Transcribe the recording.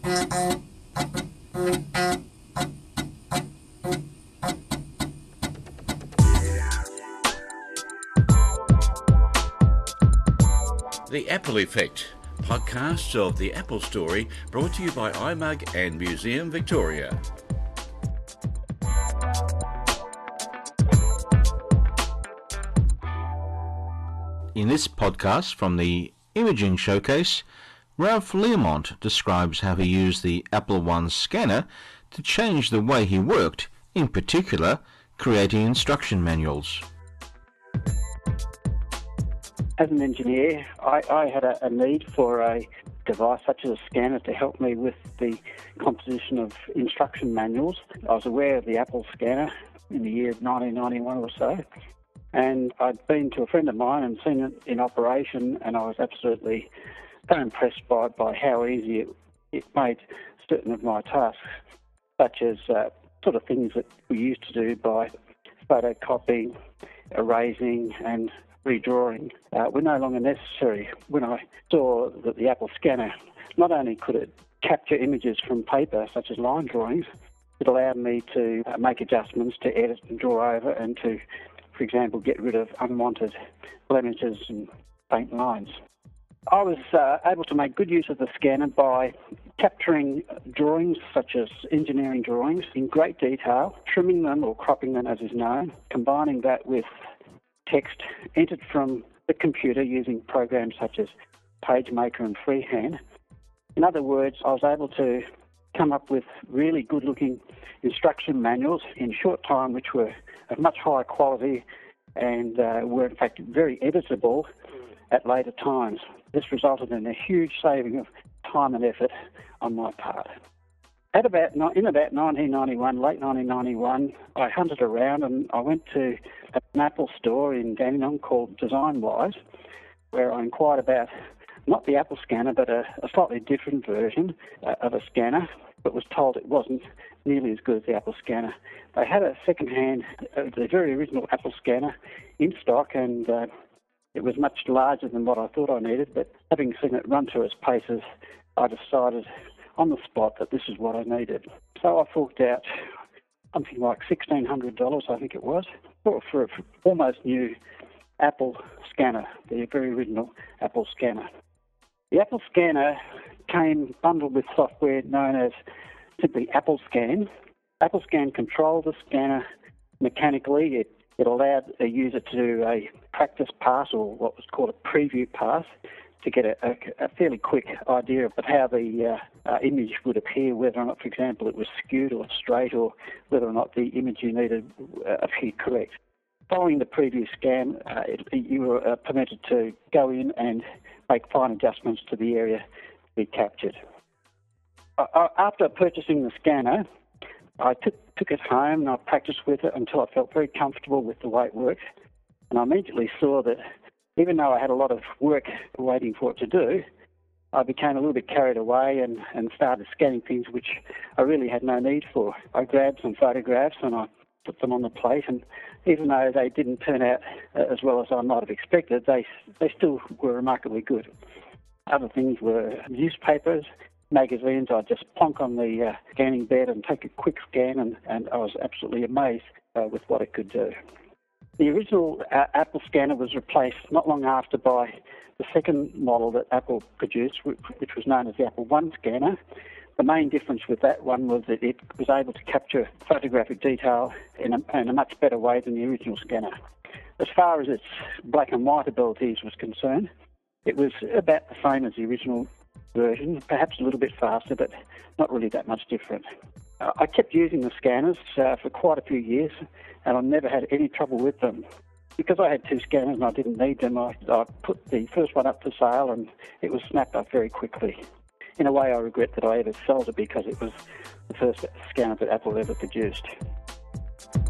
The Apple Effect, podcasts of the Apple story, brought to you by iMug and Museum Victoria. In this podcast from the Imaging Showcase, Ralph Learmont describes how he used the Apple One scanner to change the way he worked, in particular, creating instruction manuals. As an engineer, I had a need for a device such as a scanner to help me with the composition of instruction manuals. I was aware of the Apple scanner in the year 1991 or so, and I'd been to a friend of mine and seen it in operation, and I was absolutely so impressed by how easy it made certain of my tasks, such as sort of things that we used to do by photocopying, erasing and redrawing were no longer necessary. When I saw that the Apple scanner, not only could it capture images from paper, such as line drawings, it allowed me to make adjustments, to edit and draw over, and to, for example, get rid of unwanted blemishes and faint lines. I was able to make good use of the scanner by capturing drawings, such as engineering drawings, in great detail, trimming them or cropping them as is known, combining that with text entered from the computer using programs such as PageMaker and Freehand. In other words, I was able to come up with really good-looking instruction manuals in short time, which were of much higher quality and were in fact very editable at later times. This resulted in a huge saving of time and effort on my part. In about 1991, late 1991, I hunted around and I went to an Apple store in Dandenong called DesignWise, where I inquired about not the Apple scanner, but a slightly different version of a scanner, but was told it wasn't nearly as good as the Apple scanner. They had a second-hand, the very original Apple scanner in stock, and it was much larger than what I thought I needed, but having seen it run through its paces, I decided on the spot that this is what I needed. So I forked out something like $1,600, I think it was, for an almost new Apple scanner, the very original Apple scanner. The Apple scanner came bundled with software known as simply Apple Scan. Apple Scan controlled the scanner mechanically. It allowed a user to do a practice pass, or what was called a preview pass, to get a fairly quick idea of how the image would appear, whether or not, for example, it was skewed or straight, or whether or not the image you needed appeared correct. Following the preview scan, you were permitted to go in and make fine adjustments to the area to be captured. After purchasing the scanner, I took it home and I practiced with it until I felt very comfortable with the way it worked. And I immediately saw that even though I had a lot of work waiting for it to do, I became a little bit carried away and started scanning things which I really had no need for. I grabbed some photographs and I put them on the plate, and even though they didn't turn out as well as I might have expected, they still were remarkably good. Other things were newspapers, magazines. I'd just plonk on the scanning bed and take a quick scan, and I was absolutely amazed with what it could do. The original Apple scanner was replaced not long after by the second model that Apple produced, which was known as the Apple One scanner. The main difference with that one was that it was able to capture photographic detail in a much better way than the original scanner. As far as its black and white abilities was concerned, it was about the same as the original version, perhaps a little bit faster, but not really that much different. I kept using the scanners for quite a few years, and I never had any trouble with them. Because I had two scanners and I didn't need them, I put the first one up for sale and it was snapped up very quickly. In a way, I regret that I ever sold it because it was the first scanner that Apple ever produced.